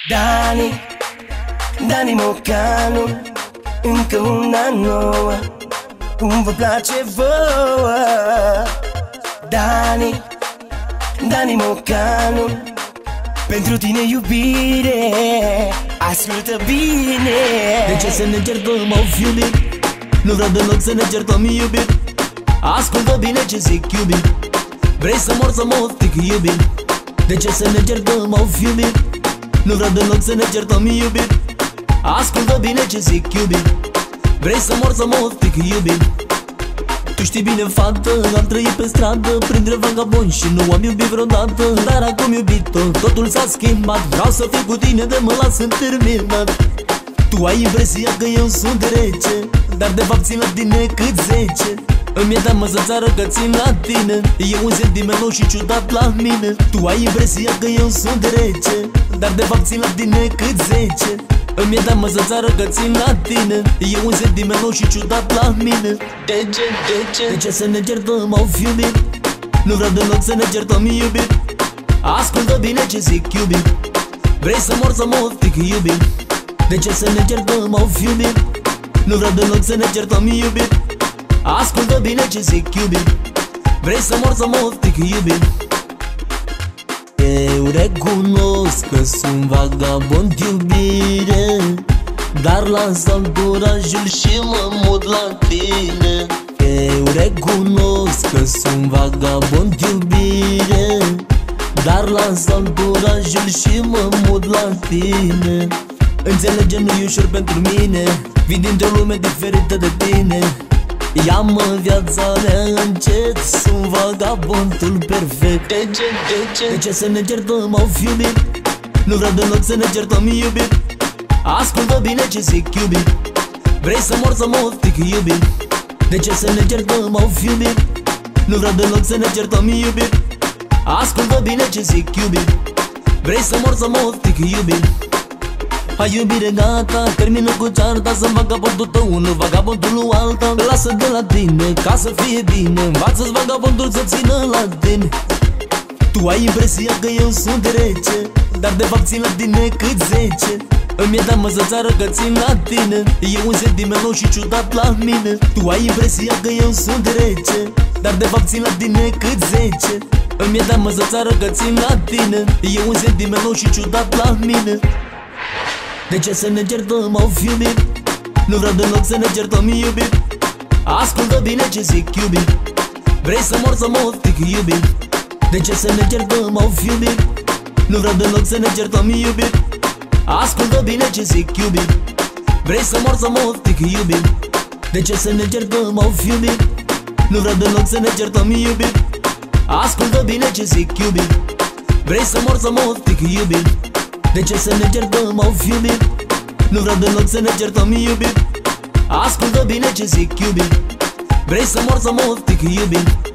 Dani, Dani Mocanu, încă una nouă, cum vă place vouă. Dani, Dani Mocanu, pentru tine iubire, ascultă bine. De ce să ne certăm, au iubit? Nu vreau deloc să ne certăm, iubit. Ascultă bine ce zic, iubit. Vrei să mor, să mă stic, iubit. De ce să ne certăm, au iubit? Nu vreau deloc să ne certăm, iubit. Ascultă bine ce zic, iubit. Vrei să mor, să mă stic, iubit. Tu știi bine, fată, am trăit pe stradă printre vagabonzi și nu am iubit vreodată. Dar acum, iubito, totul s-a schimbat. Vreau să fiu cu tine, de mă las terminat. Tu ai impresia că eu sunt rece, dar de fapt țin la tine cât 10. Îmi e teamă să-ți arăt că țin la tine. E un sentiment nou și ciudat la mine. Tu ai impresia că eu sunt rece, dar de fapt țin la tine cât 10. Îmi e teamă să-ți arăt că țin la tine. E un sentiment nou și ciudat la mine. De ce să ne certăm, au iubit? Nu vreau deloc să ne certăm, iubit. Ascultă bine ce zic, iubit. Vrei să mor, să mă stic, iubit. De ce să ne certăm, au iubit? Nu vreau deloc să ne certăm, iubit. Ascultă bine ce zic, iubit. Vrei să mor, să mă stic, iubit. Eu recunosc că sunt vagabond, iubire, dar las anturajul și mă mut la tine. Eu recunosc că sunt vagabond, iubire, dar las anturajul și mă mut la tine. Înțelege, nu-i ușor pentru mine, vin dintr-o lume diferită de tine. Ia-mă viața mea încet, sunt vagabondul perfect. De ce să ne certăm, au iubit? Nu vreau deloc să ne certăm, iubit. Ascultă bine ce zic, iubit. Vrei să mor, să mă stic, iubit. De ce să ne certăm, au iubit? Nu vreau deloc să ne certăm, iubit. Ascultă bine ce zic, iubit. Vrei să mor, să mă stic, iubit. Hai iubire, gata, termină cu cearta. Sunt vagabondul tău, nu vagabondul lui alta. Lasă de la tine, ca să fie bine. Învață-ți vagabondul să țină la tine. Tu ai impresia că eu sunt rece, dar de fapt țin la tine cât 10. Îmi e teamă să-ți arăt că țin la tine. E un sentiment nou și ciudat la mine. Tu ai impresia că eu sunt rece, dar de fapt țin la tine cât 10. Îmi e teamă să-ți arăt că țin la tine. E un sentiment nou și ciudat la mine. De ce să ne certăm, au iubit? Nu vreau deloc să ne certăm, iubit. Ascultă bine ce zic, iubit. Vrei să mor, să mă stic, iubit. De ce să ne certăm, au iubit? Nu vreau deloc să ne certăm, iubit. Ascultă bine ce zic, iubit. Vrei să mor, să mă stic, iubit. De ce să ne certăm, au iubit? Nu vreau deloc să ne certăm, iubit. Ascultă bine ce zic, iubit. Vrei să mor, să mă stic, iubit. De ce să ne certăm, au iubit? Nu vreau deloc să ne certăm, iubit. Ascultă bine ce zic, iubit. Vrei să mor, să mă stic, iubit.